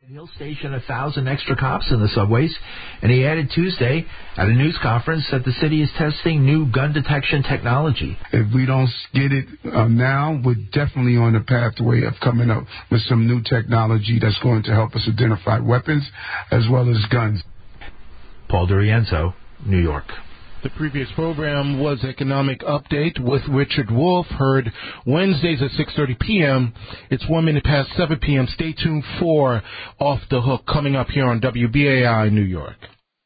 He'll station 1,000 extra cops in the subways, and he added Tuesday at a news conference that the city is testing new gun detection technology. If we don't get it now, we're definitely on the pathway of coming up with some new technology that's going to help us identify weapons as well as guns. Paul DiRienzo, New York. The previous program was Economic Update with Richard Wolff, heard Wednesdays at 6:30 p.m. It's 1 minute past 7 p.m. Stay tuned for Off the Hook coming up here on WBAI New York.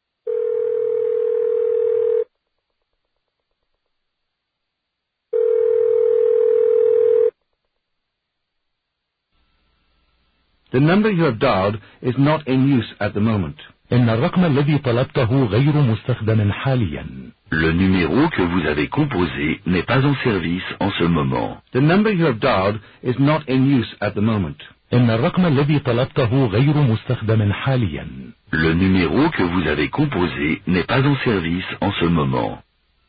The number you have dialed is not in use at the moment. إن الرقم الذي طلبته غير مستخدم حاليا. Le numéro que vous avez composé n'est pas en service en ce moment. The number you have dialed is not in use at the moment. إن الرقم الذي طلبته غير مستخدم حاليا. Le numéro que vous avez composé n'est pas en service en ce moment.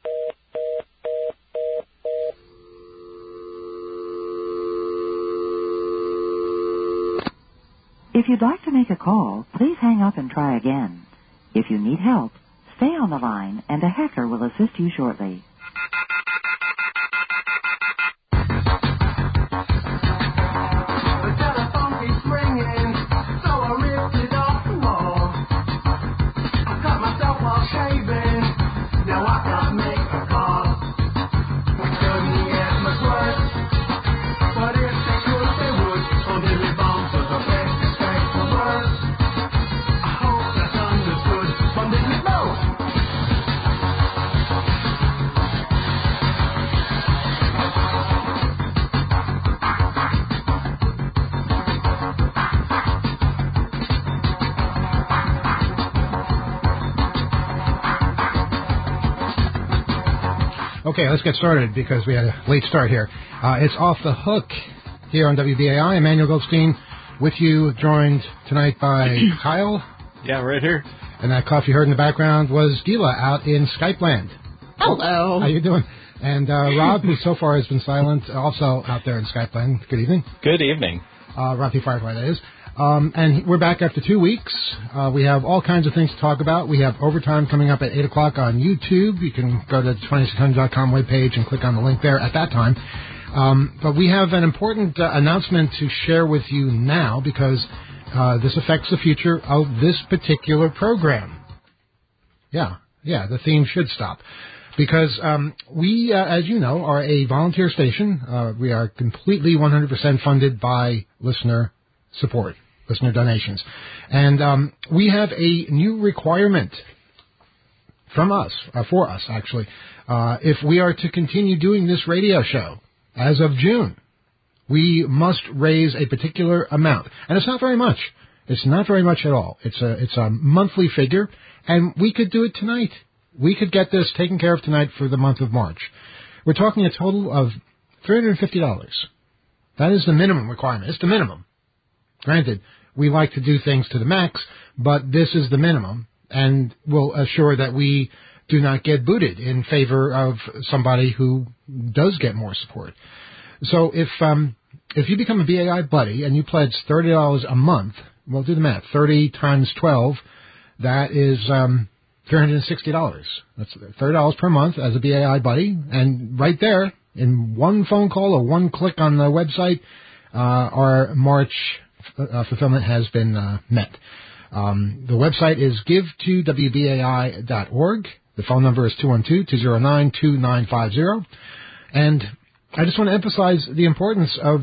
If you'd like to make a call, please hang up and try again. If you need help, stay on the line and a hacker will assist you shortly. Okay, let's get started because we had a late start here. It's Off the Hook here on WBAI. Emmanuel Goldstein with you, joined tonight by Kyle. Yeah, right here. And that cough you heard in the background was Gila out in Skype land. Hello. How you doing? And Rob, who so far has been silent, also out there in Skype land. Good evening. Good evening. Rob P. Firefly, that is. And we're back after 2 weeks. We have all kinds of things to talk about. We have Overtime coming up at 8 o'clock on YouTube. You can go to the 2600.com webpage and click on the link there at that time. But we have an important announcement to share with you now because this affects the future of this particular program. Yeah, the theme should stop. Because we, as you know, are a volunteer station. We are completely 100% funded by listener support, listener donations. And we have a new requirement from us, for us actually, if we are to continue doing this radio show as of June. We must raise a particular amount. And it's not very much. It's not very much at all. It's a monthly figure, and we could do it tonight. We could get this taken care of tonight for the month of March. We're talking a total of $350. That is the minimum requirement. It's the minimum. Granted, we like to do things to the max, but this is the minimum, and will assure that we do not get booted in favor of somebody who does get more support. So if you become a BAI buddy and you pledge $30 a month, well, do the math. 30 times 12, that is $360. That's $30 per month as a BAI buddy, and right there, in one phone call or one click on the website, our March fulfillment has been met. The website is give2wbai.org. The phone number is 212-209-2950. And I just want to emphasize the importance of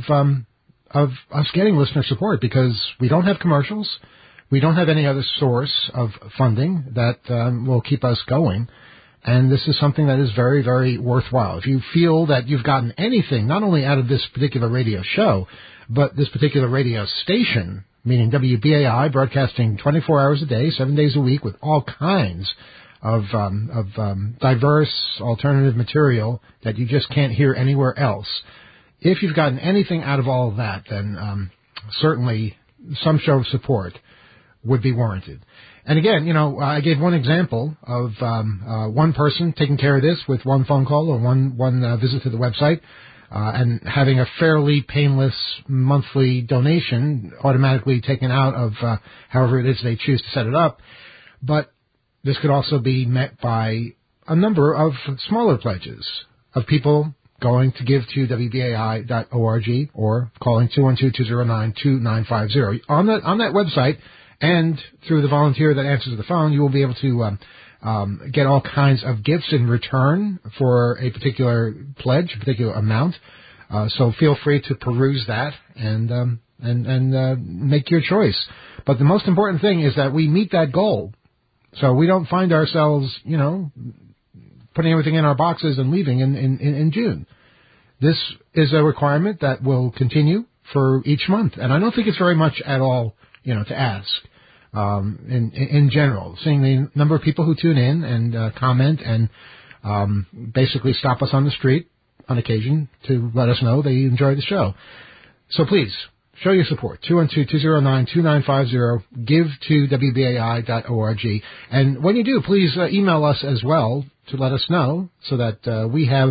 us getting listener support because we don't have commercials. We don't have any other source of funding that will keep us going. And this is something that is very, very worthwhile. If you feel that you've gotten anything, not only out of this particular radio show, but this particular radio station, meaning WBAI, broadcasting 24 hours a day, 7 days a week, with all kinds of diverse alternative material that you just can't hear anywhere else. If you've gotten anything out of all of that, then certainly some show of support would be warranted. And again, I gave one example of one person taking care of this with one phone call or one visit to the website. and having a fairly painless monthly donation automatically taken out of however it is they choose to set it up. But this could also be met by a number of smaller pledges of people going to give to WBAI.org or calling 212-209-2950. On that website and through the volunteer that answers the phone, you will be able to get all kinds of gifts in return for a particular pledge, a particular amount. So feel free to peruse that and make your choice. But the most important thing is that we meet that goal. So we don't find ourselves, putting everything in our boxes and leaving in June. This is a requirement that will continue for each month. And I don't think it's very much at all, to ask. In general, seeing the number of people who tune in and comment and basically stop us on the street on occasion to let us know they enjoy the show. So please, show your support. 212-209-2950. Give to WBAI.org. And when you do, please email us as well to let us know so that we have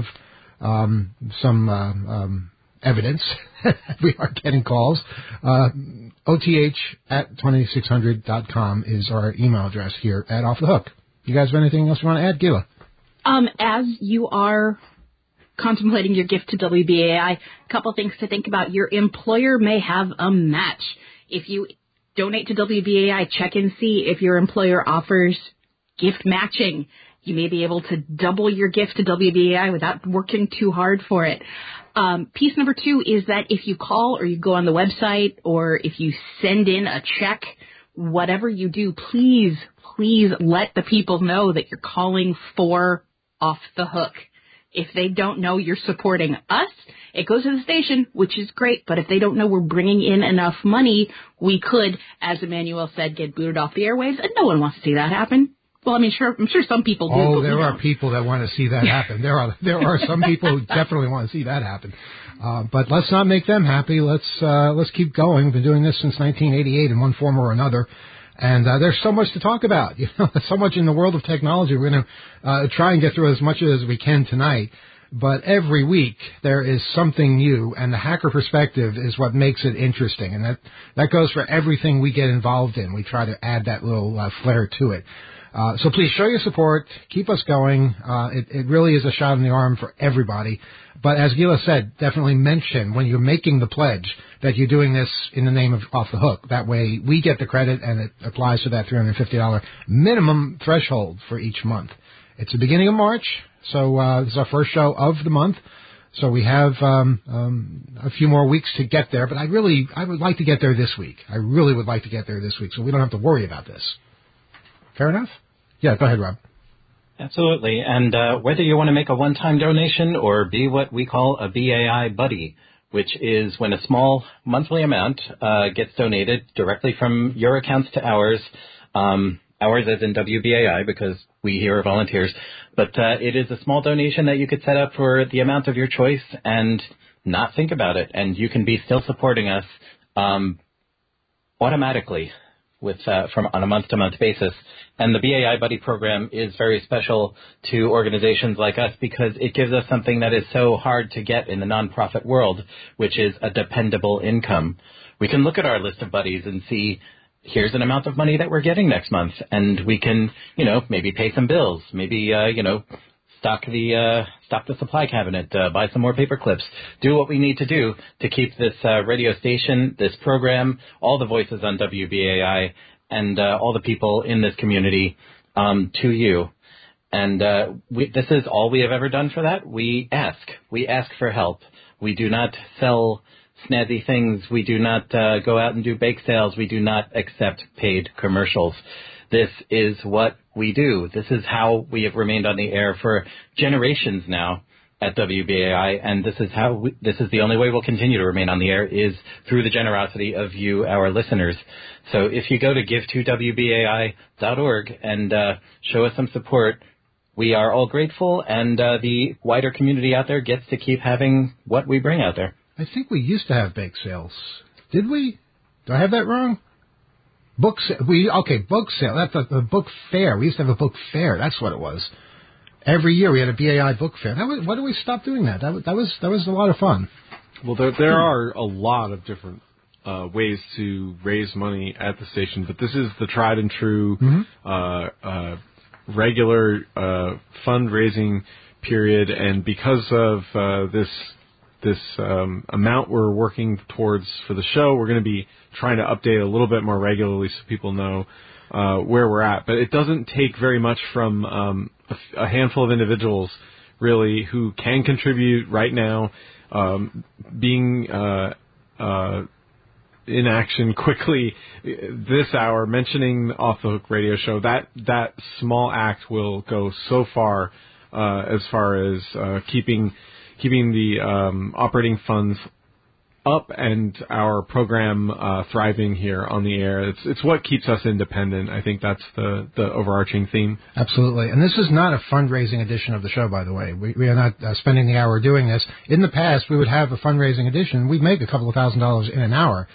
some evidence. We are getting calls. OTH@2600.com is our email address here at Off the Hook. You guys have anything else you want to add, Gila? As you are contemplating your gift to WBAI, a couple things to think about. Your employer may have a match. If you donate to WBAI, check and see if your employer offers gift matching. You may be able to double your gift to WBAI without working too hard for it. Piece number 2 is that if you call or you go on the website or if you send in a check, whatever you do, please let the people know that you're calling for Off the Hook. If they don't know you're supporting us, it goes to the station, which is great. But if they don't know we're bringing in enough money, we could, as Emmanuel said, get booted off the airwaves, and no one wants to see that happen. Well, I'm sure some people do. Oh, there are people that want to see that happen. There are some people who definitely want to see that happen. But let's not make them happy. Let's keep going. We've been doing this since 1988 in one form or another. And there's so much to talk about. So much in the world of technology. We're going to try and get through as much as we can tonight. But every week there is something new, and the hacker perspective is what makes it interesting. And that goes for everything we get involved in. We try to add that little flair to it. So please show your support. Keep us going. It really is a shot in the arm for everybody. But as Gila said, definitely mention when you're making the pledge that you're doing this in the name of Off the Hook. That way we get the credit and it applies to that $350 minimum threshold for each month. It's the beginning of March, so this is our first show of the month. So we have a few more weeks to get there. But I would like to get there this week. I really would like to get there this week so we don't have to worry about this. Fair enough? Yeah, go ahead, Rob. Absolutely. And whether you want to make a one-time donation or be what we call a BAI buddy, which is when a small monthly amount gets donated directly from your accounts to ours, ours as in WBAI because we here are volunteers, but it is a small donation that you could set up for the amount of your choice and not think about it. And you can be still supporting us automatically from on a month-to-month basis. And the BAI Buddy program is very special to organizations like us because it gives us something that is so hard to get in the nonprofit world, which is a dependable income. We can look at our list of buddies and see, here's an amount of money that we're getting next month, and we can, maybe pay some bills, maybe, stock the supply cabinet, buy some more paper clips, do what we need to do to keep this radio station, this program, all the voices on WBAI, and all the people in this community to you. And this is all we have ever done for that. We ask for help. We do not sell snazzy things. We do not go out and do bake sales. We do not accept paid commercials. This is what we do. This is how we have remained on the air for generations now at WBAI, and this is the only way we'll continue to remain on the air is through the generosity of you, our listeners. So if you go to give2wbai.org and show us some support, we are all grateful, and the wider community out there gets to keep having what we bring out there. I think we used to have bake sales. Did we? Do I have that wrong? Book sale. Book sale. That's the book fair. We used to have a book fair. That's what it was. every year we had a BAI book fair. Why do we stop doing that? That was a lot of fun. Well, there are a lot of different ways to raise money at the station, but this is the tried and true regular fundraising period, and because of this amount we're working towards for the show, we're going to be trying to update a little bit more regularly so people know where we're at. But it doesn't take very much from a handful of individuals, really, who can contribute right now, being in action quickly this hour, mentioning Off the Hook radio show. That small act will go so far as keeping the operating funds up and our program thriving here on the air. It's what keeps us independent. I think that's the overarching theme. Absolutely. And this is not a fundraising edition of the show, by the way. We are not spending the hour doing this. In the past, we would have a fundraising edition. We'd make a couple of $1,000s in an hour.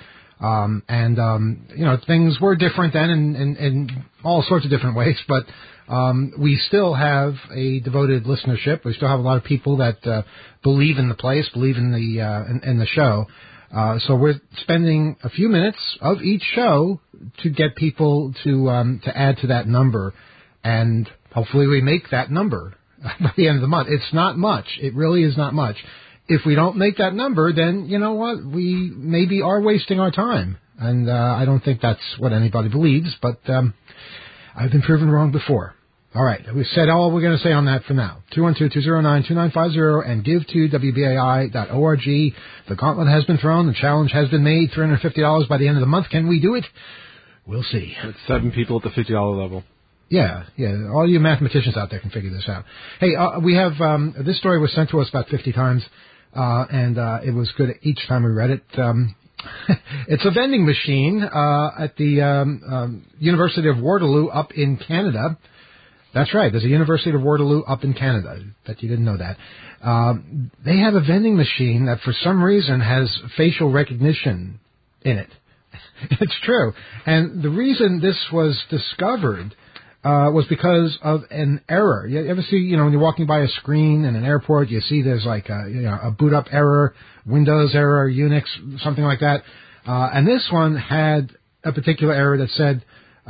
Things were different then in all sorts of different ways, but we still have a devoted listenership. We still have a lot of people that believe in the place, believe in the show. So we're spending a few minutes of each show to get people to add to that number, and hopefully we make that number by the end of the month. It's not much. It really is not much. If we don't make that number, then you know what? We maybe are wasting our time, and I don't think that's what anybody believes. But I've been proven wrong before. All right, we said all we're going to say on that for now. 212-209-2950 and give to WBAI.org. The gauntlet has been thrown. The challenge has been made. $350 by the end of the month. Can we do it? We'll see. It's 7 people at the $50 level. Yeah. All you mathematicians out there can figure this out. Hey, we have this story was sent to us about 50 times, and it was good each time we read it. It's a vending machine at the University of Waterloo up in Canada. That's right. There's a University of Waterloo up in Canada. I bet you didn't know that. They have a vending machine that for some reason has facial recognition in it. It's true. And the reason this was discovered was because of an error. You ever see, when you're walking by a screen in an airport, you see there's like a boot up error, Windows error, Unix, something like that. And this one had a particular error that said,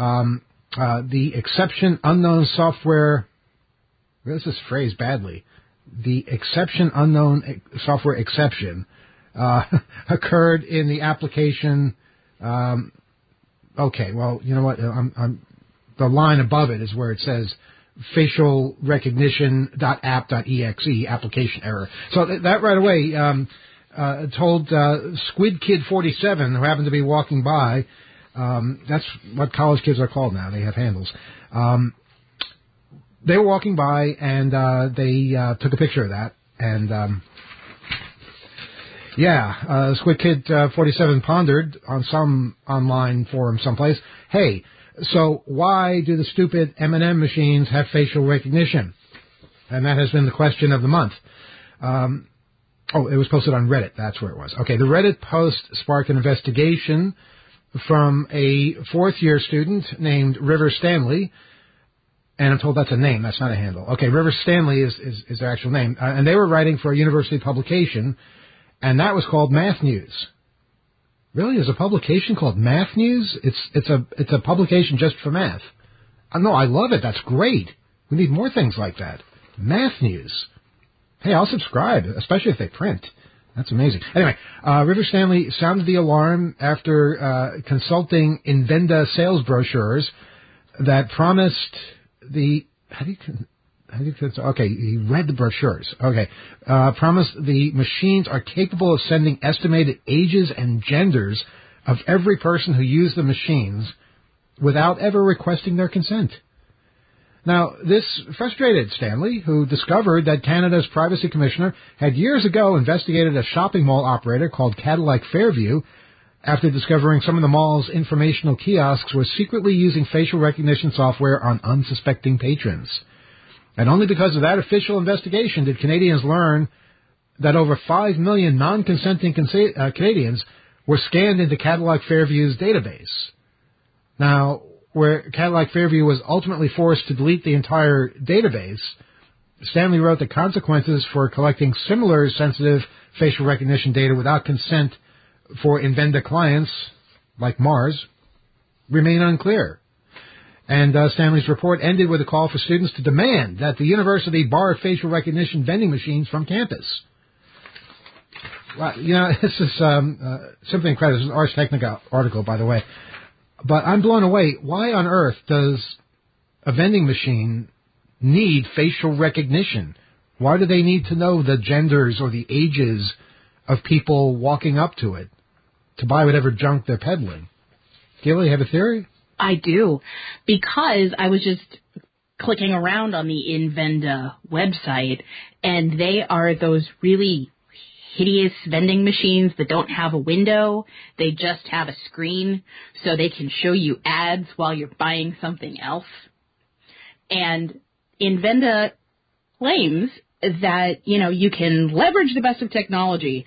the exception unknown software, this is phrased badly, the exception unknown software exception occurred in the application. Okay, well, you know what, the line above it is where it says facial recognition.app.exe application error. So that right away told Squid Kid 47, who happened to be walking by. That's what college kids are called now. They have handles. They were walking by, and they took a picture of that. And, Squid Kid 47 pondered on some online forum someplace, hey, so why do the stupid M&M machines have facial recognition? And that has been the question of the month. It was posted on Reddit. That's where it was. Okay, the Reddit post sparked an investigation from a fourth-year student named River Stanley, and I'm told that's a name, that's not a handle. Okay, River Stanley is their actual name, and they were writing for a university publication, and that was called Math News. Really, there's a publication called Math News? It's a publication just for math. No, I love it. That's great. We need more things like that. Math News. Hey, I'll subscribe, especially if they print. That's amazing. Anyway, River Stanley sounded the alarm after consulting Invenda sales brochures that promised the... Okay, he read the brochures. Okay. Promised the machines are capable of sending estimated ages and genders of every person who used the machines without ever requesting their consent. Now, this frustrated Stanley, who discovered that Canada's privacy commissioner had years ago investigated a shopping mall operator called Cadillac Fairview after discovering some of the mall's informational kiosks were secretly using facial recognition software on unsuspecting patrons. And only because of that official investigation did Canadians learn that over 5 million non-consenting Canadians were scanned into Cadillac Fairview's database. Now, where Cadillac Fairview was ultimately forced to delete the entire database, Stanley wrote the consequences for collecting similar sensitive facial recognition data without consent for Invenda clients, like Mars, remain unclear. And Stanley's report ended with a call for students to demand that the university bar facial recognition vending machines from campus. Well, this is simply incredible. This is an Ars Technica article, by the way. But I'm blown away. Why on earth does a vending machine need facial recognition? Why do they need to know the genders or the ages of people walking up to it to buy whatever junk they're peddling? Gilly, you have a theory? I do, because I was just clicking around on the Invenda website, and they are those really hideous vending machines that don't have a window. They just have a screen, so they can show you ads while you're buying something else. And Invenda claims that, you can leverage the best of technology,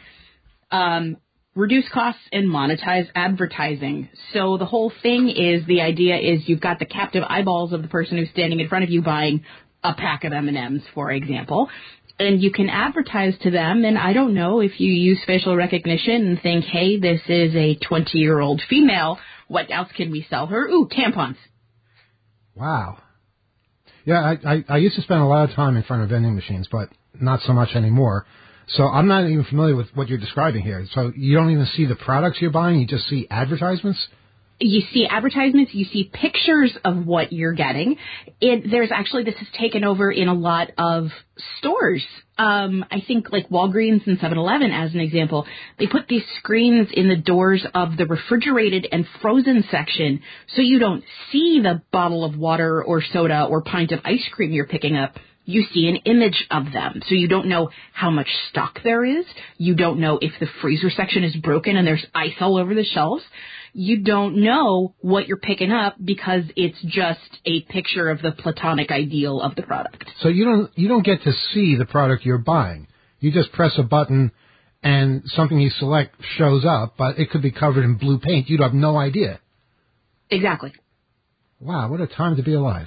reduce costs, and monetize advertising. So the whole thing is, the idea is you've got the captive eyeballs of the person who's standing in front of you buying a pack of M&Ms, for example, and you can advertise to them. And I don't know, if you use facial recognition and think, hey, this is a 20-year-old female, what else can we sell her? Ooh, tampons. Wow. Yeah, I used to spend a lot of time in front of vending machines, but not so much anymore. So I'm not even familiar with what you're describing here. So you don't even see the products you're buying, you just see advertisements? You see advertisements, you see pictures of what you're getting. This has taken over in a lot of stores. I think like Walgreens and 7-Eleven, as an example, they put these screens in the doors of the refrigerated and frozen section, so you don't see the bottle of water or soda or pint of ice cream you're picking up. You see an image of them, so you don't know how much stock there is. You don't know if the freezer section is broken and there's ice all over the shelves. You don't know what you're picking up because it's just a picture of the platonic ideal of the product. So you don't get to see the product you're buying. You just press a button and something you select shows up, but it could be covered in blue paint. You'd have no idea. Exactly. Wow, what a time to be alive.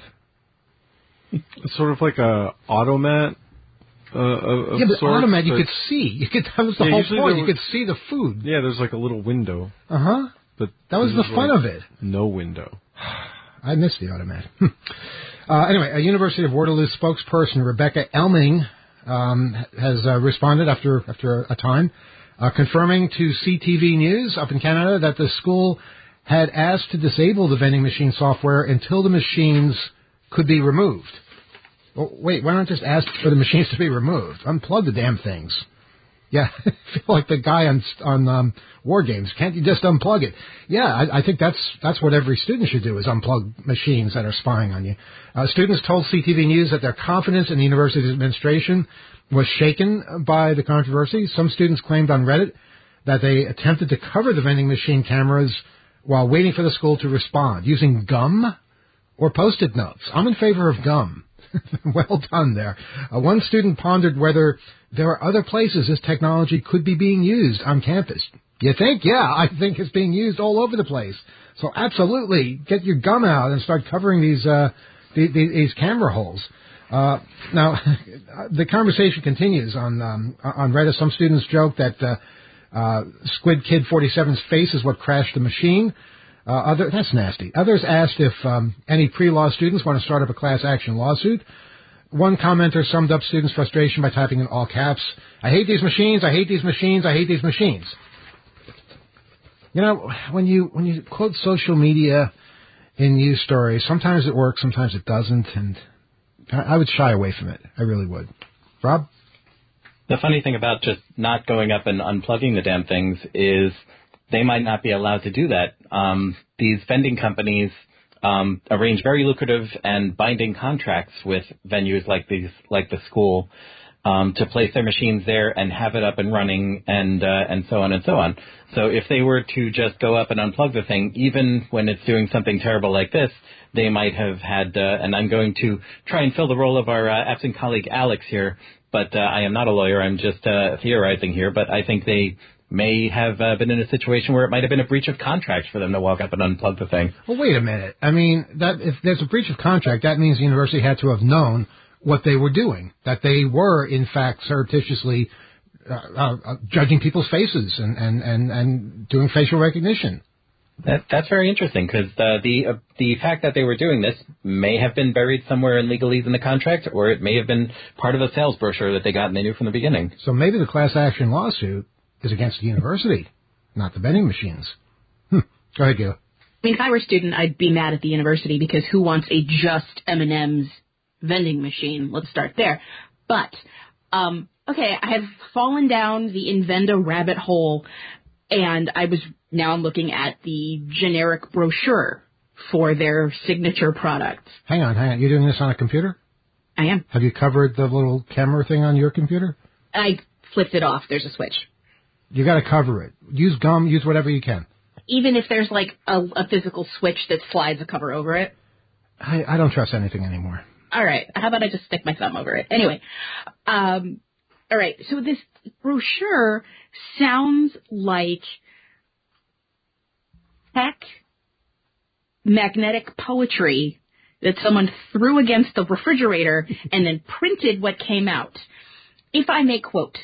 It's sort of like a automat. Yeah, but automat you could see. That was the whole point. You could see the food. Yeah, there's like a little window. Uh-huh. But that was the fun of it. No window. I missed the automat. Anyway, a University of Waterloo spokesperson, Rebecca Elming, has responded after a time, confirming to CTV News up in Canada that the school had asked to disable the vending machine software until the machines could be removed. Well, wait, why not just ask for the machines to be removed? Unplug the damn things. Yeah, I feel like the guy on War Games. Can't you just unplug it? Yeah, I think that's what every student should do, is unplug machines that are spying on you. Students told CTV News that their confidence in the university's administration was shaken by the controversy. Some students claimed on Reddit that they attempted to cover the vending machine cameras while waiting for the school to respond, using gum or Post-it notes. I'm in favor of gum. Well done there. One student pondered whether there are other places this technology could be being used on campus. You think? Yeah, I think it's being used all over the place. So absolutely, get your gum out and start covering these camera holes. Now, the conversation continues on Reddit. Some students joke that Squid Kid 47's face is what crashed the machine. That's nasty. Others asked if any pre-law students want to start up a class action lawsuit. One commenter summed up students' frustration by typing in all caps, "I hate these machines, I hate these machines, I hate these machines." You know, when you quote social media in news stories, sometimes it works, sometimes it doesn't, and I would shy away from it. I really would. Rob? The funny thing about just not going up and unplugging the damn things is they might not be allowed to do that. These vending companies arrange very lucrative and binding contracts with venues like the school, to place their machines there and have it up and running and so on and so on. So if they were to just go up and unplug the thing, even when it's doing something terrible like this, they might have had, and I'm going to try and fill the role of our absent colleague Alex here, but I am not a lawyer, I'm just theorizing here, but I think they may have been in a situation where it might have been a breach of contract for them to walk up and unplug the thing. Well, wait a minute. I mean, if there's a breach of contract, that means the university had to have known what they were doing, that they were, in fact, surreptitiously judging people's faces and doing facial recognition. That's very interesting, because the fact that they were doing this may have been buried somewhere in legalese in the contract, or it may have been part of a sales brochure that they got and they knew from the beginning. So maybe the class action lawsuit is against the university, not the vending machines. Go ahead, Gil. I mean, if I were a student, I'd be mad at the university, because who wants a just M&M's vending machine? Let's start there. But, okay, I have fallen down the Invenda rabbit hole, and now I'm looking at the generic brochure for their signature products. Hang on. You're doing this on a computer? I am. Have you covered the little camera thing on your computer? I flipped it off. There's a switch. You got to cover it. Use gum. Use whatever you can. Even if there's like a physical switch that slides a cover over it? I don't trust anything anymore. All right. How about I just stick my thumb over it? Anyway. All right. So this brochure sounds like tech magnetic poetry that someone threw against the refrigerator and then printed what came out. If I may quote,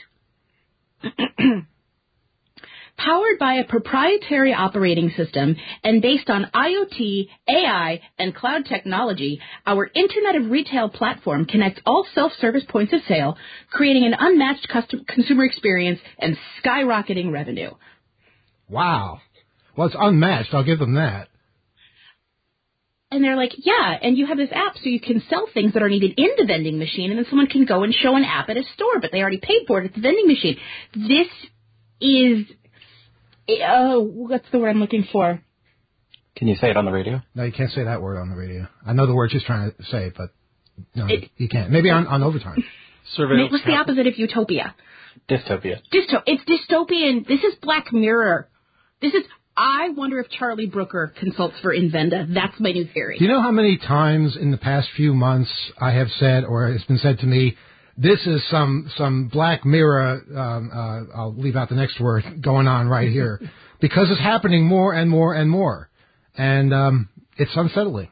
powered by a proprietary operating system and based on IoT, AI, and cloud technology, our Internet of Retail platform connects all self-service points of sale, creating an unmatched consumer experience and skyrocketing revenue. Wow. Well, it's unmatched. I'll give them that. And they're like, yeah, and you have this app so you can sell things that are needed in the vending machine, and then someone can go and show an app at a store, but they already paid for it at the vending machine. This is... what's the word I'm looking for? Can you say it on the radio? No, you can't say that word on the radio. I know the word she's trying to say, but no, you can't. Maybe on overtime. What's the opposite of utopia? Dystopia. It's dystopian. This is Black Mirror. I wonder if Charlie Brooker consults for Invenda. That's my new theory. Do you know how many times in the past few months I have said, or it's been said to me, this is some Black Mirror, I'll leave out the next word, going on right here. Because it's happening more and more and more. And it's unsettling.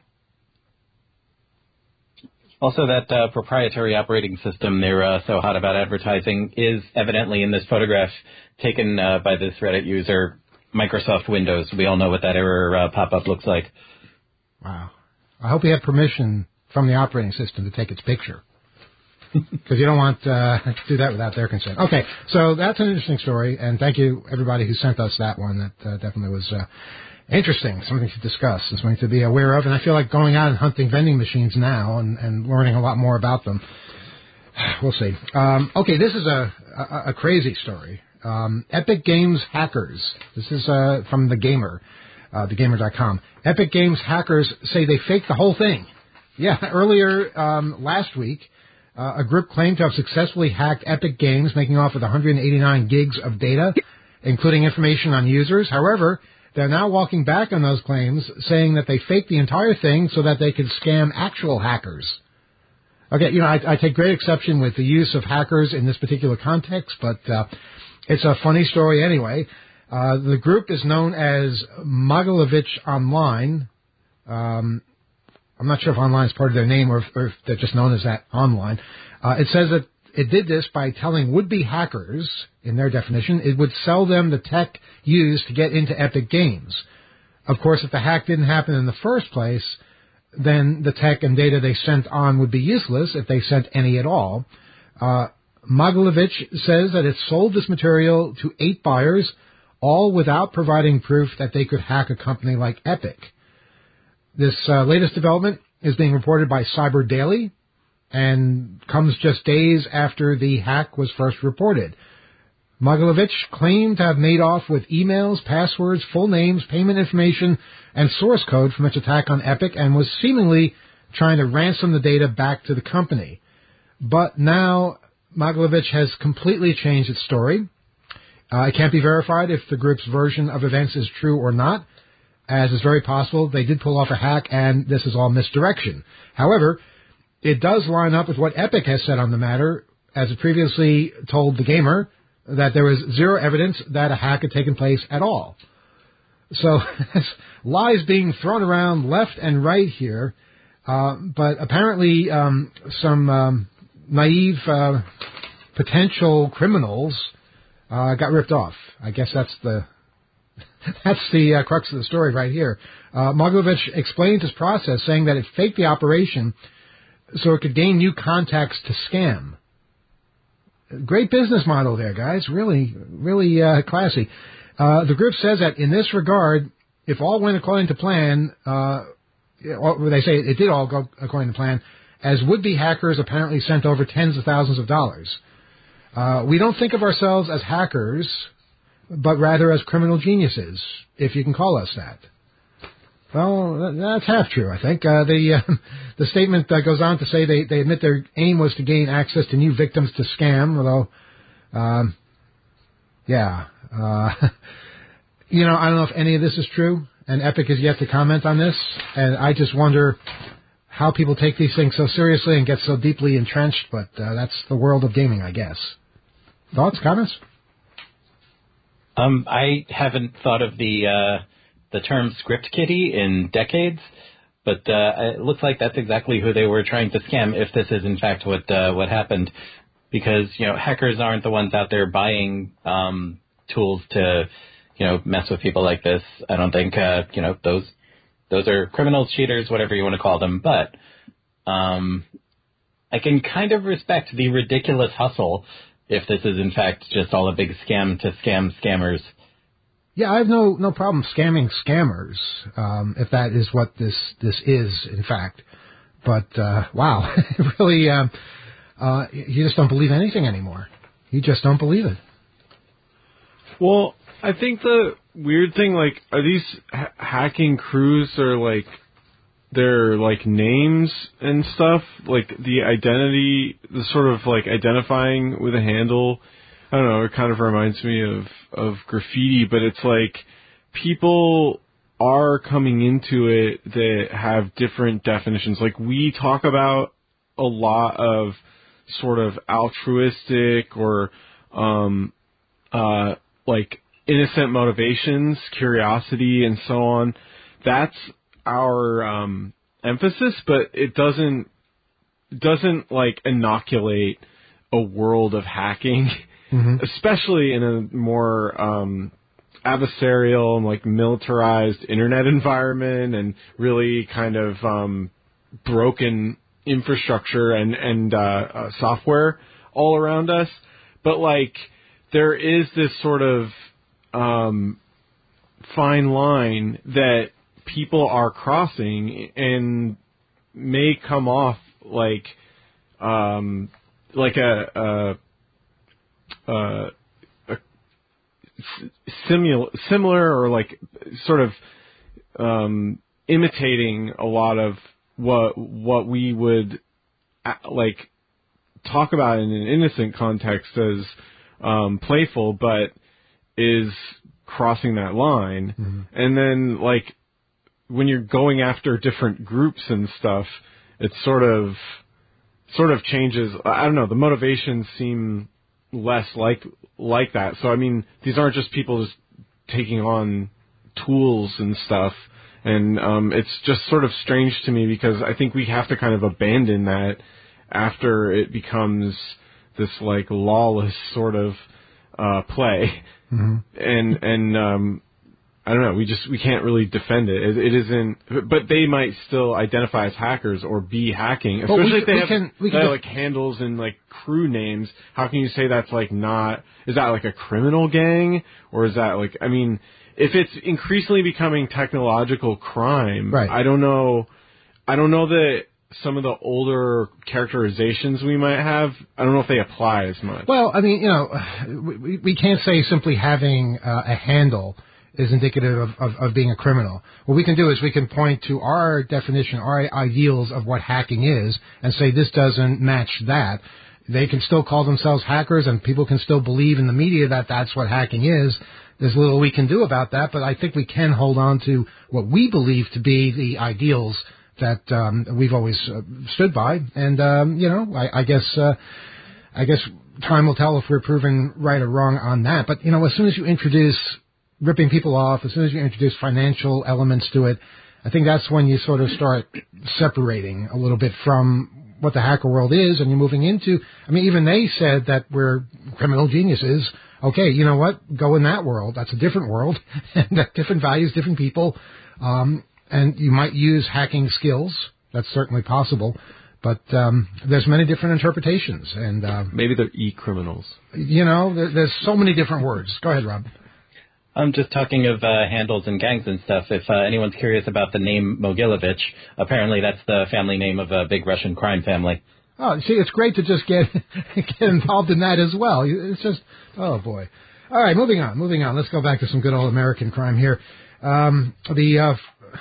Also, that proprietary operating system they're so hot about advertising is evidently in this photograph taken by this Reddit user, Microsoft Windows. We all know what that error pop-up looks like. Wow. I hope you have permission from the operating system to take its picture. Because you don't want to do that without their consent. Okay, so that's an interesting story, and thank you, everybody who sent us that one. That definitely was interesting, something to discuss, something to be aware of, and I feel like going out and hunting vending machines now and learning a lot more about them. We'll see. Okay, this is a crazy story. Epic Games hackers. This is from The Gamer, thegamer.com. Epic Games hackers say they faked the whole thing. Yeah, earlier last week, a group claimed to have successfully hacked Epic Games, making off with 189 gigs of data, including information on users. However, they're now walking back on those claims, saying that they faked the entire thing so that they could scam actual hackers. Okay, I take great exception with the use of hackers in this particular context, but it's a funny story anyway. The group is known as Mogilevich Online. I'm not sure if online is part of their name or if they're just known as that online. It says that it did this by telling would-be hackers, in their definition, it would sell them the tech used to get into Epic Games. Of course, if the hack didn't happen in the first place, then the tech and data they sent on would be useless if they sent any at all. Mogilevich says that it sold this material to 8 buyers, all without providing proof that they could hack a company like Epic. This latest development is being reported by Cyber Daily and comes just days after the hack was first reported. Mogilevich claimed to have made off with emails, passwords, full names, payment information, and source code from its attack on Epic and was seemingly trying to ransom the data back to the company. But now Mogilevich has completely changed its story. It can't be verified if the group's version of events is true or not. As is very possible, they did pull off a hack, and this is all misdirection. However, it does line up with what Epic has said on the matter, as it previously told The Gamer, that there was zero evidence that a hack had taken place at all. So, lies being thrown around left and right here. But apparently some naive potential criminals got ripped off. I guess that's the crux of the story right here. Mogilevich explained his process, saying that it faked the operation so it could gain new contacts to scam. Great business model there, guys. Really, really classy. The group says that in this regard, if all went according to plan, they say it did all go according to plan, as would-be hackers apparently sent over tens of thousands of dollars. We don't think of ourselves as hackers, but rather as criminal geniuses, if you can call us that. Well, that's half true, I think. The statement goes on to say they admit their aim was to gain access to new victims to scam, although, I don't know if any of this is true, and Epic has yet to comment on this, and I just wonder how people take these things so seriously and get so deeply entrenched, but that's the world of gaming, I guess. Thoughts, comments? I haven't thought of the term script kiddie in decades, but it looks like that's exactly who they were trying to scam, if this is in fact what happened, because hackers aren't the ones out there buying tools to mess with people like this. I don't think those are criminals, cheaters, whatever you want to call them. But I can kind of respect the ridiculous hustle if this is in fact just all a big scam to scam scammers. Yeah, I have no problem scamming scammers, if that is what this is, in fact. But, wow, really, you just don't believe anything anymore. You just don't believe it. Well, I think the weird thing, are these hacking crews or, their, names and stuff? The identity, the sort of, identifying with a handle, I don't know, it kind of reminds me of graffiti, but it's people are coming into it that have different definitions. We talk about a lot of sort of altruistic or, innocent motivations, curiosity, and so on. That's our emphasis, but it doesn't inoculate a world of hacking, especially in a more adversarial and militarized internet environment and really kind of broken infrastructure and software all around us. But there is this sort of fine line that people are crossing and may come off similar or sort of imitating a lot of what we would talk about in an innocent context as playful, but is crossing that line. And then when you're going after different groups and stuff, it sort of changes. I don't know, the motivations seem less like that. So I mean, these aren't just people just taking on tools and stuff, and it's just sort of strange to me because I think we have to kind of abandon that after it becomes this lawless sort of play. And I don't know. We can't really defend it. It isn't. But they might still identify as hackers or be hacking, especially if they have handles and crew names. How can you say that's not? Is that a criminal gang, or is that I mean, if it's increasingly becoming technological crime, right. I don't know that some of the older characterizations we might have, I don't know if they apply as much. Well, I mean, we can't say simply having a handle is indicative of being a criminal. What we can do is we can point to our definition, our ideals of what hacking is, and say this doesn't match that. They can still call themselves hackers, and people can still believe in the media that that's what hacking is. There's little we can do about that, but I think we can hold on to what we believe to be the ideals that we've always stood by. And, I guess time will tell if we're proven right or wrong on that. But, as soon as you introduce ripping people off, as soon as you introduce financial elements to it, I think that's when you sort of start separating a little bit from what the hacker world is, and you're moving into, I mean, even they said that we're criminal geniuses. Okay, you know what? Go in that world. That's a different world, and different values, different people, and you might use hacking skills. That's certainly possible, but there's many different interpretations, and maybe they're e-criminals. You know, there's so many different words. Go ahead, Rob. I'm just talking of handles and gangs and stuff. If anyone's curious about the name Mogilovich, apparently that's the family name of a big Russian crime family. Oh, see, it's great to just get involved in that as well. It's just, oh boy. All right, moving on. Let's go back to some good old American crime here. The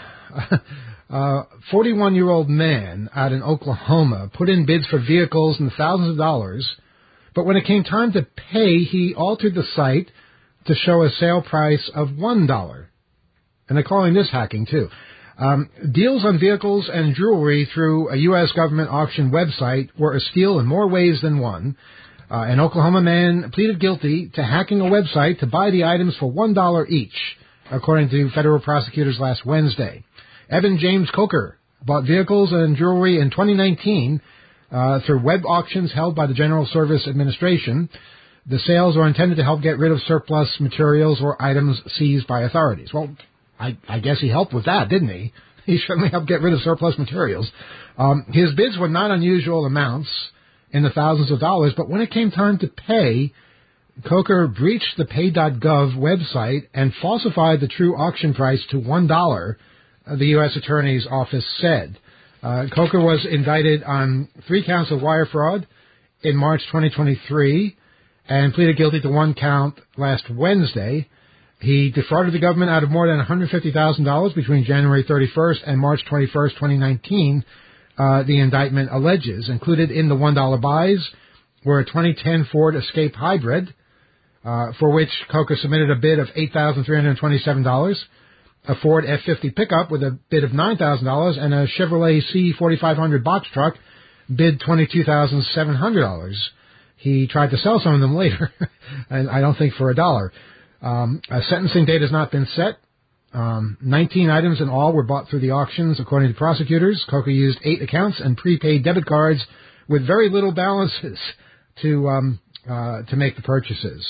41-year-old man out in Oklahoma put in bids for vehicles in thousands of dollars, but when it came time to pay, he altered the site to show a sale price of $1. And they're calling this hacking, too. Deals on vehicles and jewelry through a U.S. government auction website were a steal in more ways than one. An Oklahoma man pleaded guilty to hacking a website to buy the items for $1 each, according to federal prosecutors last Wednesday. Evan James Coker bought vehicles and jewelry in 2019 through web auctions held by the General Service Administration. The sales were intended to help get rid of surplus materials or items seized by authorities. Well, I guess he helped with that, didn't he? He certainly helped get rid of surplus materials. His bids were not unusual amounts in the thousands of dollars, but when it came time to pay, Coker breached the pay.gov website and falsified the true auction price to $1, the U.S. Attorney's Office said. Coker was indicted on 3 counts of wire fraud in March 2023 and pleaded guilty to 1 count last Wednesday. He defrauded the government out of more than $150,000 between January 31st and March 21st, 2019, the indictment alleges. Included in the $1 buys were a 2010 Ford Escape Hybrid, for which Coker submitted a bid of $8,327, a Ford F-50 pickup with a bid of $9,000, and a Chevrolet C4500 box truck bid $22,700. He tried to sell some of them later, and I don't think for $1. A sentencing date has not been set. 19 items in all were bought through the auctions, according to prosecutors. Coker used 8 accounts and prepaid debit cards with very little balances to make the purchases.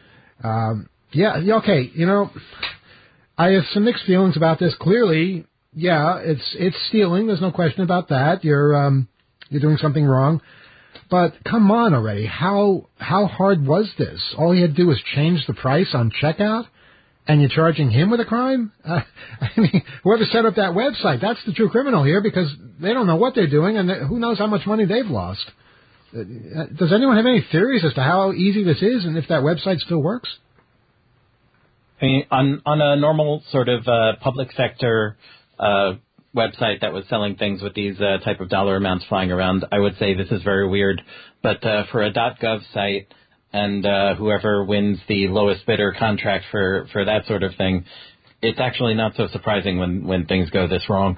Okay, you know, I have some mixed feelings about this. Clearly, yeah, it's stealing. There's no question about that. You're doing something wrong. But come on already. How hard was this? All he had to do was change the price on checkout, and you're charging him with a crime? I mean, whoever set up that website, that's the true criminal here, because they don't know what they're doing, and who knows how much money they've lost. Does anyone have any theories as to how easy this is and if that website still works? I mean, on a normal sort of public sector website that was selling things with these type of dollar amounts flying around, I would say this is very weird. But for a .gov site and whoever wins the lowest bidder contract for that sort of thing, it's actually not so surprising when things go this wrong.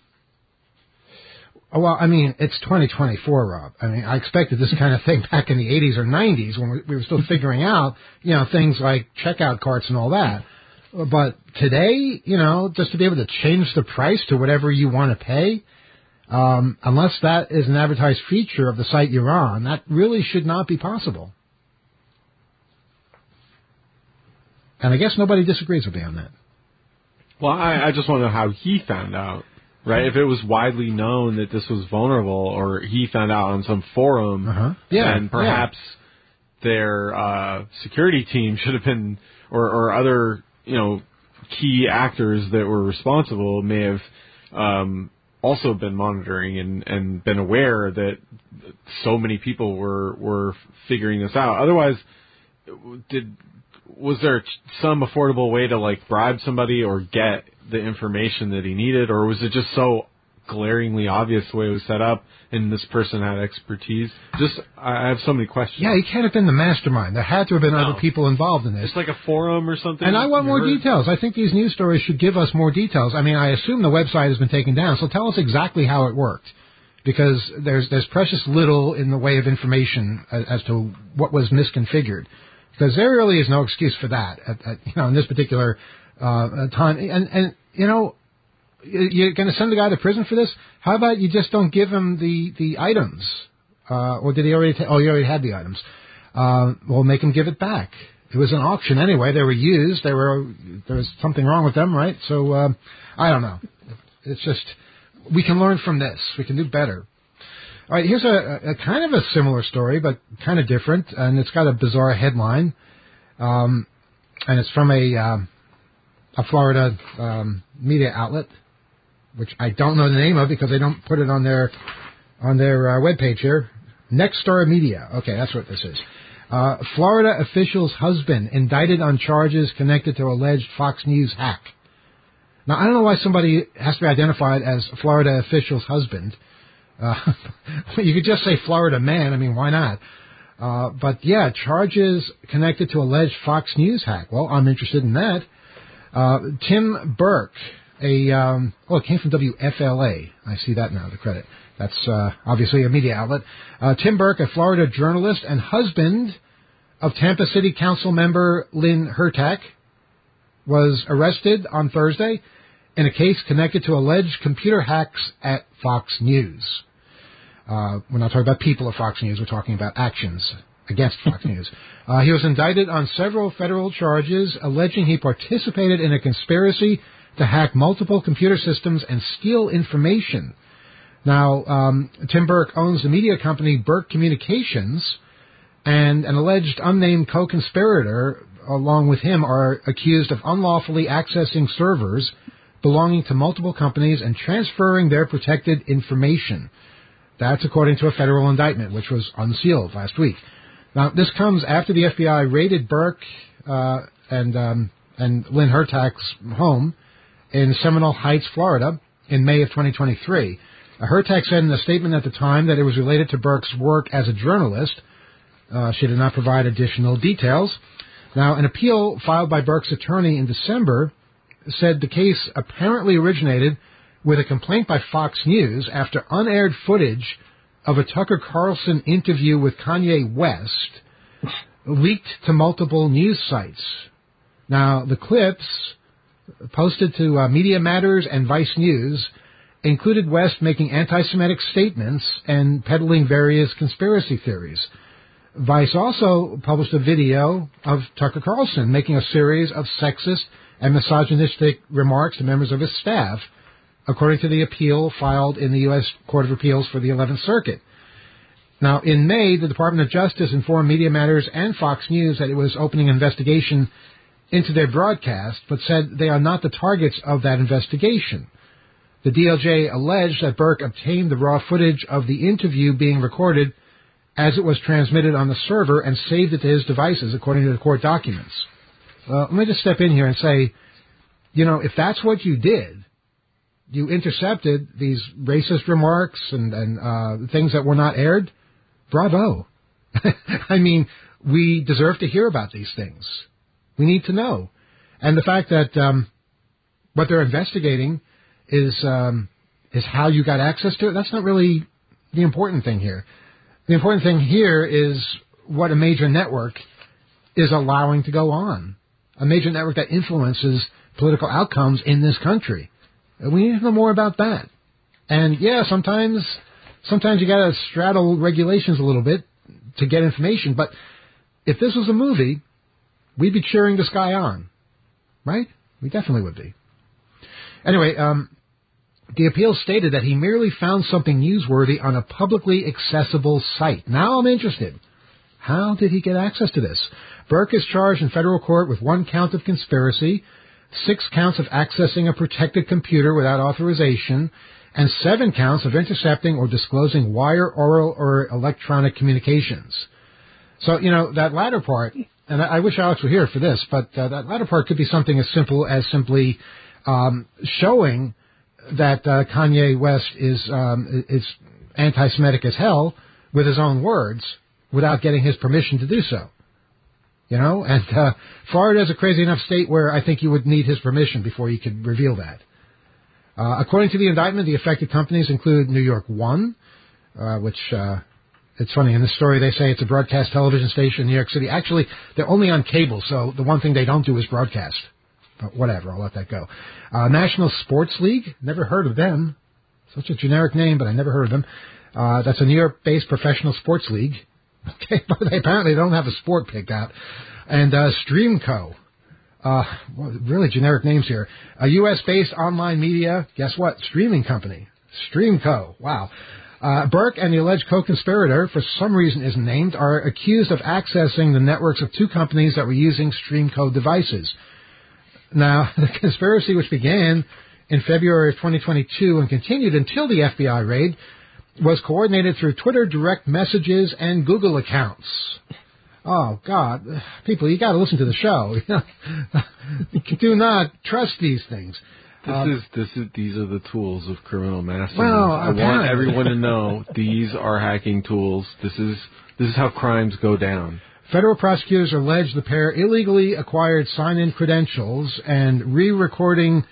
Well, I mean, it's 2024, Rob. I mean, I expected this kind of thing back in the 80s or 90s when we were still figuring out, you know, things like checkout carts and all that. But today, you know, just to be able to change the price to whatever you want to pay, unless that is an advertised feature of the site you're on, that really should not be possible. And I guess nobody disagrees with me on that. Well, I just want to know how he found out, right? If it was widely known that this was vulnerable, or he found out on some forum, then perhaps their security team should have been, or other, you know, key actors that were responsible may have also been monitoring and been aware that so many people were figuring this out. Otherwise, was there some affordable way to, like, bribe somebody or get the information that he needed, or was it just so glaringly obvious the way it was set up and this person had expertise? I have so many questions. Yeah, he can't have been the mastermind. There had to have been other people involved in this. It's like a forum or something. And I want more details. I think these news stories should give us more details. I mean, I assume the website has been taken down, so tell us exactly how it worked, because there's precious little in the way of information as to what was misconfigured. Because there really is no excuse for that, in this particular time. And you know, you're going to send the guy to prison for this? How about you just don't give him the items? Or did he already he already had the items. Well, make him give it back. It was an auction anyway. They were used. There was something wrong with them, right? So, I don't know. It's just, we can learn from this. We can do better. All right, here's a kind of a similar story, but kind of different, and it's got a bizarre headline. And it's from a Florida media outlet, which I don't know the name of because they don't put it on their webpage here. Nexstar Media. Okay, that's what this is. Florida official's husband indicted on charges connected to alleged Fox News hack. Now, I don't know why somebody has to be identified as Florida official's husband. You could just say Florida man. I mean, why not? But yeah, charges connected to alleged Fox News hack. Well, I'm interested in that. Tim Burke, it came from WFLA. I see that now, the credit. That's obviously a media outlet. Tim Burke, a Florida journalist and husband of Tampa City Council member Lynn Hurtak, was arrested on Thursday in a case connected to alleged computer hacks at Fox News. We're not talking about people at Fox News. We're talking about actions against Fox News. He was indicted on several federal charges alleging he participated in a conspiracy to hack multiple computer systems and steal information. Now, Tim Burke owns the media company Burke Communications, and an alleged unnamed co-conspirator along with him are accused of unlawfully accessing servers belonging to multiple companies and transferring their protected information. That's according to a federal indictment, which was unsealed last week. Now, this comes after the FBI raided Burke and Lynn Hurtak's home in Seminole Heights, Florida, in May of 2023. Hurtak said in a statement at the time that it was related to Burke's work as a journalist. She did not provide additional details. Now, an appeal filed by Burke's attorney in December said the case apparently originated with a complaint by Fox News after unaired footage of a Tucker Carlson interview with Kanye West leaked to multiple news sites. Now, the clips posted to Media Matters and Vice News included West making anti-Semitic statements and peddling various conspiracy theories. Vice also published a video of Tucker Carlson making a series of sexist and misogynistic remarks to members of his staff, according to the appeal filed in the U.S. Court of Appeals for the 11th Circuit. Now, in May, the Department of Justice informed Media Matters and Fox News that it was opening an investigation into their broadcast, but said they are not the targets of that investigation. The DOJ alleged that Burke obtained the raw footage of the interview being recorded as it was transmitted on the server and saved it to his devices, according to the court documents. Let me just step in here and say, if that's what you did, you intercepted these racist remarks and things that were not aired, bravo. I mean, we deserve to hear about these things. We need to know. And the fact that what they're investigating is how you got access to it, that's not really the important thing here. The important thing here is what a major network is allowing to go on. A major network that influences political outcomes in this country. We need to know more about that. And yeah, sometimes you got to straddle regulations a little bit to get information. But if this was a movie, we'd be cheering this guy on, right? We definitely would be. Anyway, the appeal stated that he merely found something newsworthy on a publicly accessible site. Now I'm interested. How did he get access to this? Burke is charged in federal court with 1 count of conspiracy, 6 counts of accessing a protected computer without authorization, and 7 counts of intercepting or disclosing wire, oral, or electronic communications. So, that latter part, and I wish Alex were here for this, but that latter part could be something as simple as simply showing that Kanye West is anti-Semitic as hell with his own words without getting his permission to do so. And Florida is a crazy enough state where I think you would need his permission before you could reveal that. According to the indictment, the affected companies include New York One, which it's funny, in this story they say it's a broadcast television station in New York City. Actually, they're only on cable, so the one thing they don't do is broadcast. But whatever, I'll let that go. National Sports League, never heard of them. Such a generic name, but I never heard of them. That's a New York-based professional sports league. Okay, but they apparently don't have a sport picked out. And Streamco. Really generic names here. A U.S.-based online media, guess what? Streaming company. Streamco. Wow. Burke and the alleged co-conspirator, for some reason isn't named, are accused of accessing the networks of two companies that were using Streamco devices. Now, the conspiracy, which began in February of 2022 and continued until the FBI raid, was coordinated through Twitter direct messages and Google accounts. Oh, God. People, you got to listen to the show. You do not trust these things. These are the tools of criminal masterminds. Well, I want everyone to know these are hacking tools. This is how crimes go down. Federal prosecutors allege the pair illegally acquired sign-in credentials and re-recorded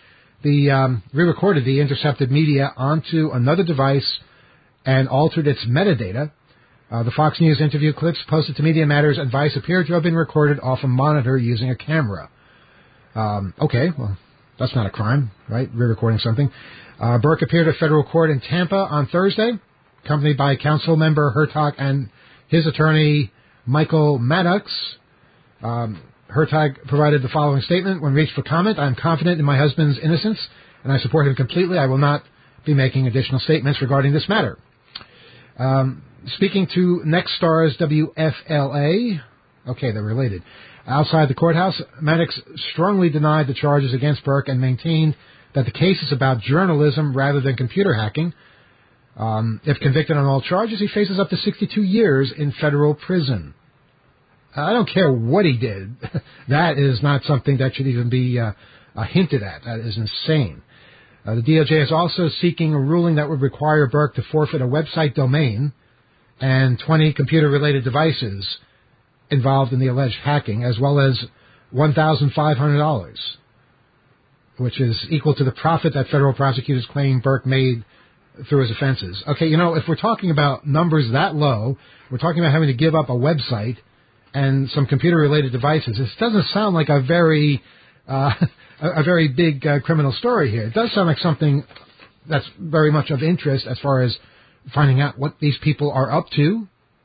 the intercepted media onto another device and altered its metadata. The Fox News interview clips posted to Media Matters Advice appear to have been recorded off a monitor using a camera. Okay, well, that's not a crime, right? Re-recording something. Burke appeared at federal court in Tampa on Thursday, accompanied by council member Hertog and his attorney, Michael Maddox. Hertog provided the following statement. When reached for comment, I am confident in my husband's innocence, and I support him completely. I will not be making additional statements regarding this matter. Speaking to Nexstars WFLA, okay, they're related. Outside the courthouse, Maddox strongly denied the charges against Burke and maintained that the case is about journalism rather than computer hacking. If convicted on all charges, he faces up to 62 years in federal prison. I don't care what he did. That is not something that should even be hinted at. That is insane. The DOJ is also seeking a ruling that would require Burke to forfeit a website domain and 20 computer-related devices involved in the alleged hacking, as well as $1,500, which is equal to the profit that federal prosecutors claim Burke made through his offenses. Okay, if we're talking about numbers that low, we're talking about having to give up a website and some computer-related devices. This doesn't sound like a very big criminal story here. It does sound like something that's very much of interest as far as finding out what these people are up to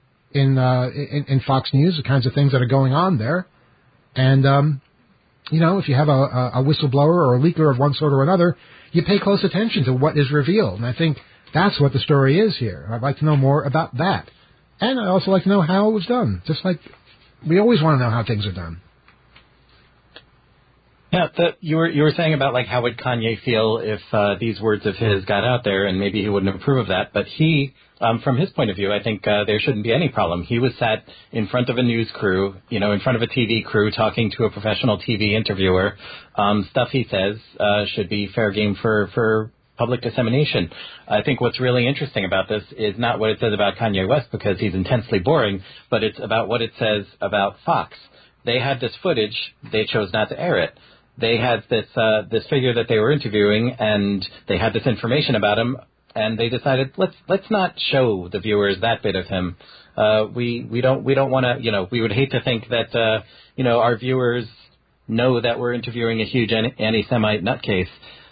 in Fox News, the kinds of things that are going on there. And, if you have a whistleblower or a leaker of one sort or another, you pay close attention to what is revealed. And I think that's what the story is here. I'd like to know more about that. And I'd also like to know how it was done, just like we always want to know how things are done. Yeah, you were saying about how would Kanye feel if these words of his got out there, and maybe he wouldn't approve of that. But he, from his point of view, I think there shouldn't be any problem. He was sat in front of a news crew, in front of a TV crew, talking to a professional TV interviewer. Stuff he says should be fair game for public dissemination. I think what's really interesting about this is not what it says about Kanye West, because he's intensely boring, but it's about what it says about Fox. They had this footage. They chose not to air it. They had this figure that they were interviewing, and they had this information about him, and they decided let's not show the viewers that bit of him. We don't want to, we would hate to think that our viewers know that we're interviewing a huge anti-Semite nutcase.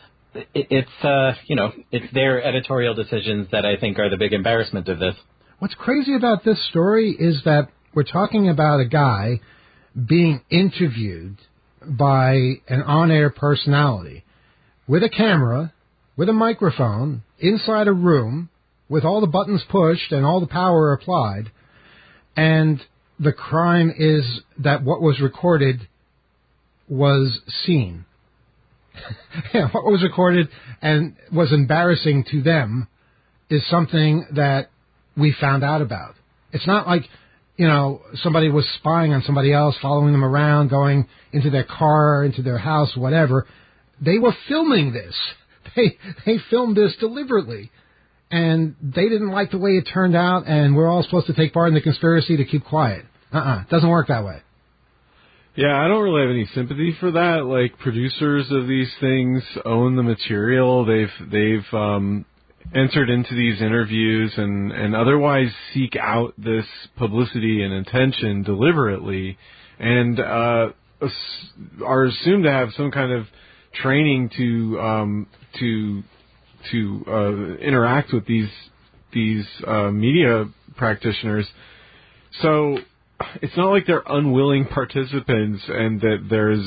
It's their editorial decisions that I think are the big embarrassment of this. What's crazy about this story is that we're talking about a guy being interviewed by an on-air personality with a camera, with a microphone, inside a room, with all the buttons pushed and all the power applied, and the crime is that what was recorded was seen. What was recorded and was embarrassing to them is something that we found out about. It's not like somebody was spying on somebody else, following them around, going into their car, into their house, whatever. They were filming this. They filmed this deliberately. And they didn't like the way it turned out, and we're all supposed to take part in the conspiracy to keep quiet. It doesn't work that way. Yeah, I don't really have any sympathy for that. Producers of these things own the material. They've entered into these interviews and otherwise seek out this publicity and attention deliberately. And are assumed to have some kind of training to interact with these media practitioners. So it's not like they're unwilling participants and that there's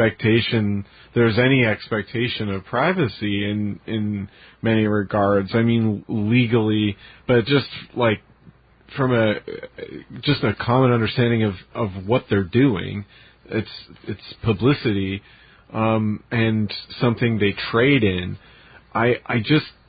any expectation of privacy in many regards. I mean, legally, but just like from a common understanding of what they're doing. It's publicity, and something they trade in. I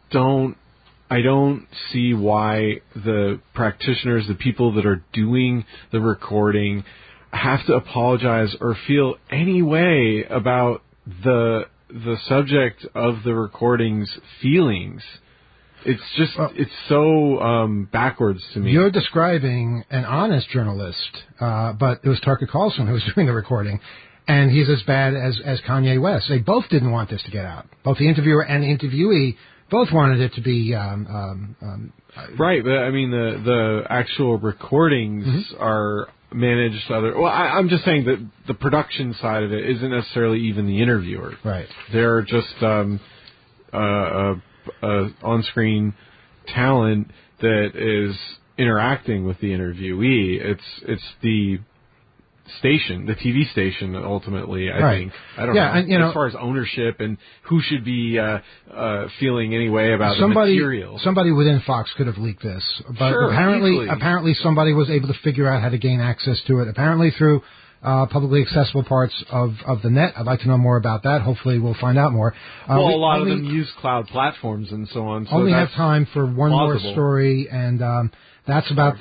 don't see why the practitioners, the people that are doing the recording, have to apologize or feel any way about the subject of the recording's feelings. It's just, it's so backwards to me. You're describing an honest journalist, but it was Tucker Carlson who was doing the recording, and he's as bad as Kanye West. They both didn't want this to get out. Both the interviewer and the interviewee both wanted it to be... right, but I mean, the actual recordings are managed other... Well, I'm just saying that the production side of it isn't necessarily even the interviewer. Right. They're just on-screen talent that is interacting with the interviewee. It's the station, the TV station, ultimately, I think. I don't know. And, as far as ownership and who should be feeling any way about the material. Somebody within Fox could have leaked this. But sure, apparently somebody was able to figure out how to gain access to it, apparently through publicly accessible parts of the net. I'd like to know more about that. Hopefully we'll find out more. A lot of them use cloud platforms and so on. So only have time for one more story, and that's about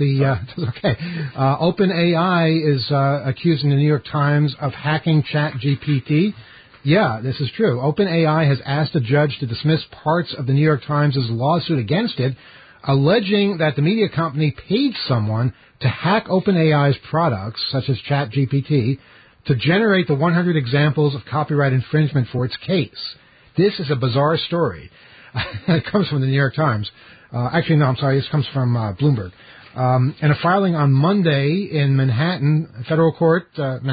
OpenAI is accusing the New York Times of hacking ChatGPT. Yeah, this is true. OpenAI has asked a judge to dismiss parts of the New York Times' lawsuit against it, alleging that the media company paid someone to hack OpenAI's products, such as ChatGPT, to generate the 100 examples of copyright infringement for its case. This is a bizarre story. It comes from the New York Times. This comes from Bloomberg. In a filing on Monday in Manhattan Federal Court,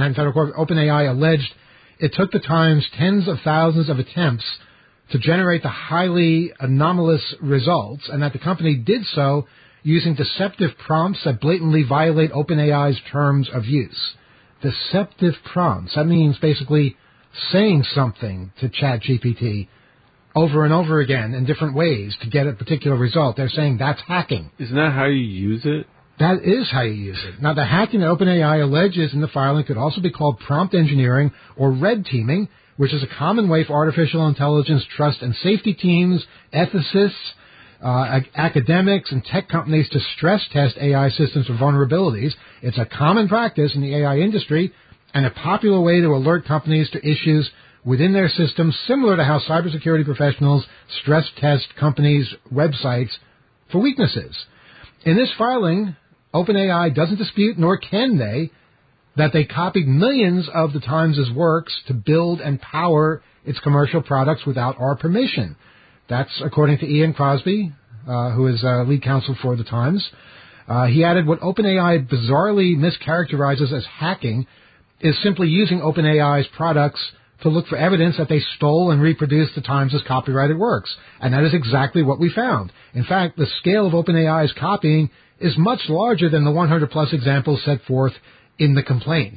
OpenAI alleged it took the Times tens of thousands of attempts to generate the highly anomalous results, and that the company did so using deceptive prompts that blatantly violate OpenAI's terms of use. Deceptive prompts. That means basically saying something to ChatGPT over and over again in different ways to get a particular result. They're saying that's hacking. Isn't that how you use it? That is how you use it. Now, the hacking that OpenAI alleges in the filing could also be called prompt engineering or red teaming, which is a common way for artificial intelligence trust and safety teams, ethicists, academics, and tech companies to stress test AI systems for vulnerabilities. It's a common practice in the AI industry and a popular way to alert companies to issues within their systems, similar to how cybersecurity professionals stress test companies' websites for weaknesses. In this filing, OpenAI doesn't dispute, nor can they, that they copied millions of the Times' works to build and power its commercial products without our permission. That's according to Ian Crosby, who is lead counsel for the Times. He added what OpenAI bizarrely mischaracterizes as hacking is simply using OpenAI's products to look for evidence that they stole and reproduced the Times' copyrighted works. And that is exactly what we found. In fact, the scale of OpenAI's copying is much larger than the 100-plus examples set forth in the complaint.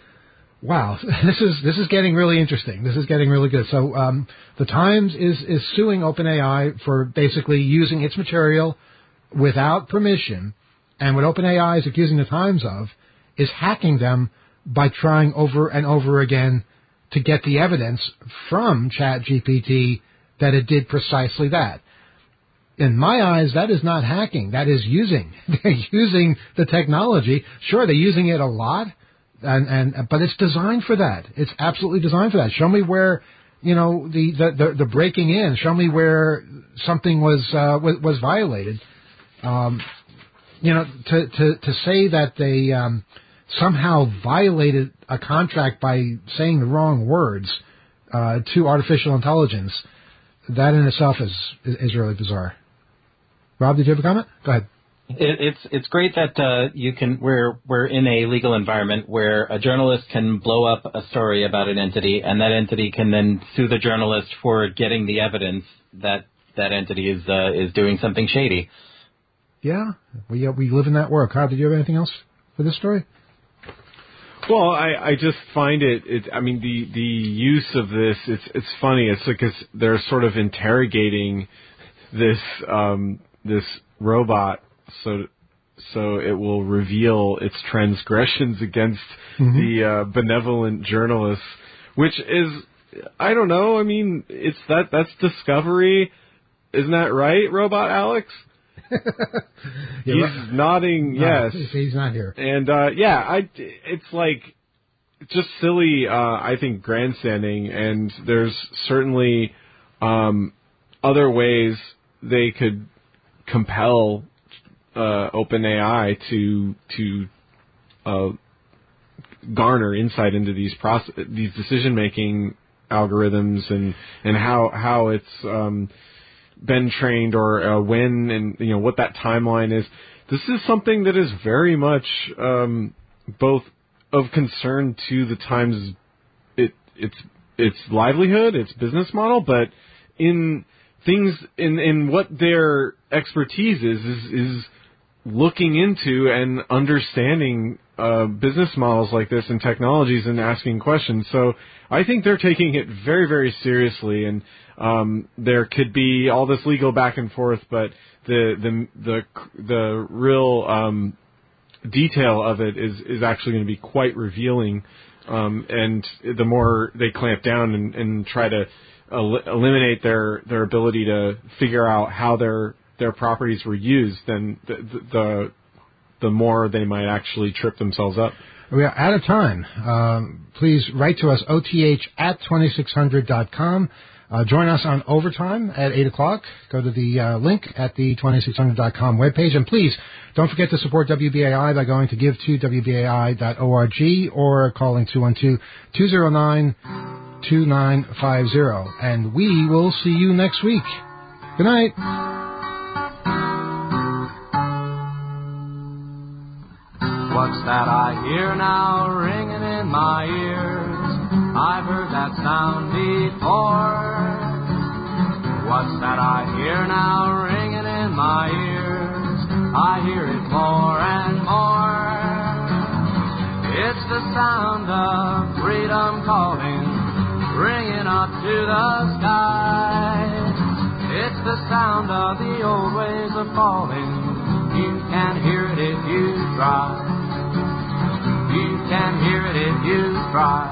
Wow, this is getting really interesting. This is getting really good. So the Times is suing OpenAI for basically using its material without permission. And what OpenAI is accusing the Times of is hacking them by trying over and over again to get the evidence from ChatGPT that it did precisely that. In my eyes, that is not hacking. That is using. They're using the technology. Sure, they're using it a lot, but it's designed for that. It's absolutely designed for that. Show me where, the breaking in. Show me where something was violated. To say that they somehow violated a contract by saying the wrong words to artificial intelligence, that in itself is really bizarre. Rob, did you have a comment? Go ahead. It's great that we're in a legal environment where a journalist can blow up a story about an entity, and that entity can then sue the journalist for getting the evidence that that entity is doing something shady. Yeah, we live in that world. Kyle, did you have anything else for this story? Well, I just find I mean, the use of this, it's funny. It's like they're sort of interrogating this robot so it will reveal its transgressions against the benevolent journalists, which is, I don't know. I mean, that's Discovery, isn't that right, Robot Alex? He's nodding yes. He's not here. And it's like just silly. I think grandstanding, and there's certainly other ways they could compel OpenAI to garner insight into these decision-making algorithms and how it's been trained, or when, and what that timeline is. This is something that is very much both of concern to the Times, its livelihood, its business model, but in things in what their expertise is looking into and understanding business models like this and technologies and asking questions. So I think they're taking it very, very seriously, and there could be all this legal back and forth, but the real detail of it is actually going to be quite revealing. And the more they clamp down and try to eliminate their ability to figure out how their properties were used, then the more they might actually trip themselves up. We are out of time. Please write to us, oth@2600.com. Join us on Overtime at 8 o'clock. Go to the link at the 2600.com webpage. And please, don't forget to support WBAI by going to give2wbai.org or calling 212-209-2950. And we will see you next week. Good night. What's that I hear now ringing in my ears? I've heard that sound before. What's that I hear now ringing in my ears? I hear it more and more. It's the sound of freedom calling, ringing up to the sky. It's the sound of the old ways of falling. You can hear it if you try. You can hear it if you try.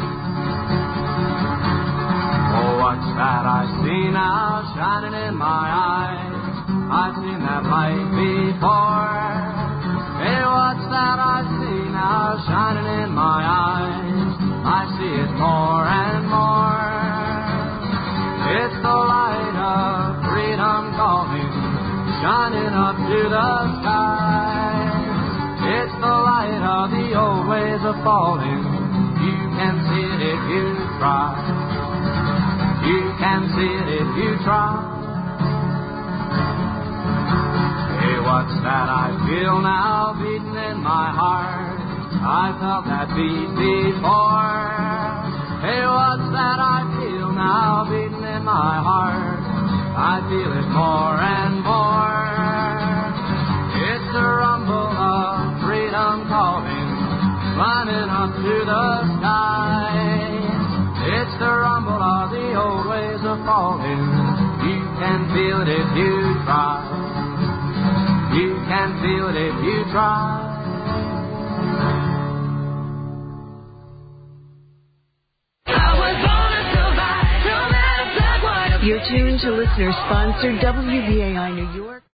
Oh, what's that I see now shining in my eyes? I've seen that light before. Hey, what's that I see now shining in my eyes? I see it more and more. It's the light of freedom calling, shining up to the sky. It's the light of the old ways of falling. You can see it if you try. You can see it if you try. Hey, what's that I feel now beating in my heart? I felt that beat before. Hey, what's that I feel now beating in my heart? I feel it more and more. It's the rumble of freedom calling, climbing up to the sky. It's the rumble of the old ways of falling. You can feel it if you try. You can feel it if you try. You're tuned to listener-sponsored WBAI New York.